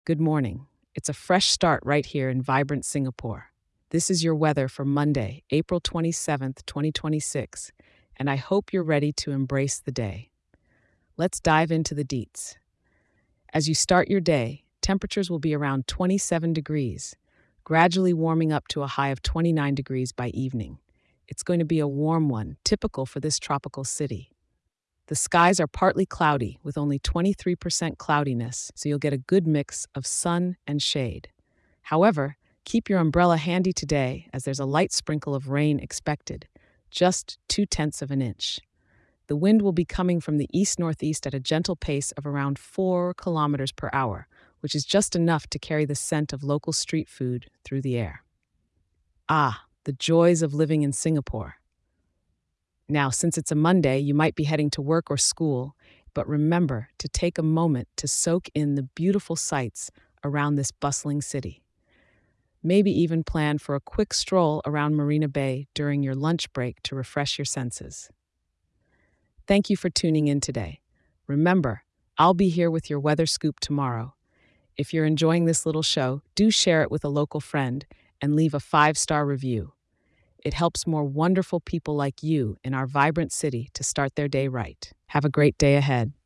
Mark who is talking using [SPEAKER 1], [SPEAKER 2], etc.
[SPEAKER 1] Good morning. It's a fresh start right here in vibrant Singapore. This is your weather for Monday, April 27th, 2026, and I hope you're ready to embrace the day. Let's dive into the deets. As you start your day, temperatures will be around 27 degrees, gradually warming up to a high of 29 degrees by evening. It's going to be a warm one, typical for this tropical city. The skies are partly cloudy with only 23% cloudiness, so you'll get a good mix of sun and shade. However, keep your umbrella handy today as there's a light sprinkle of rain expected, just 0.2 of an inch. The wind will be coming from the east northeast at a gentle pace of around 4 kilometers per hour, which is just enough to carry the scent of local street food through the air. Ah, the joys of living in Singapore. Now, since it's a Monday, you might be heading to work or school, but remember to take a moment to soak in the beautiful sights around this bustling city. Maybe even plan for a quick stroll around Marina Bay during your lunch break to refresh your senses. Thank you for tuning in today. Remember, I'll be here with your weather scoop tomorrow. If you're enjoying this little show, do share it with a local friend and leave a 5-star review. It helps more wonderful people like you in our vibrant city to start their day right. Have a great day ahead.